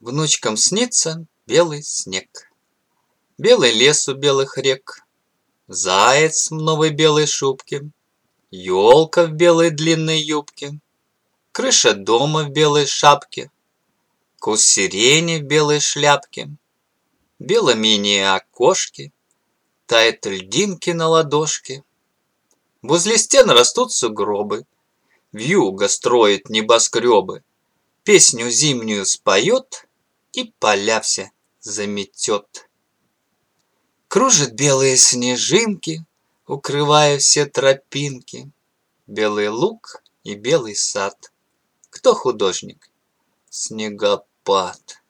Внучкам снится белый снег, белый лес у белых рек, заяц в новой белой шубке, елка в белой длинной юбке, крыша дома в белой шапке, куст сирени в белой шляпке, бело-миние окошки, тает льдинки на ладошке. Возле стен растут сугробы, вьюга строит небоскребы, песню зимнюю споет и поля все заметет. Кружат белые снежинки, укрывая все тропинки, белый луг и белый сад. Кто художник? Снегопад.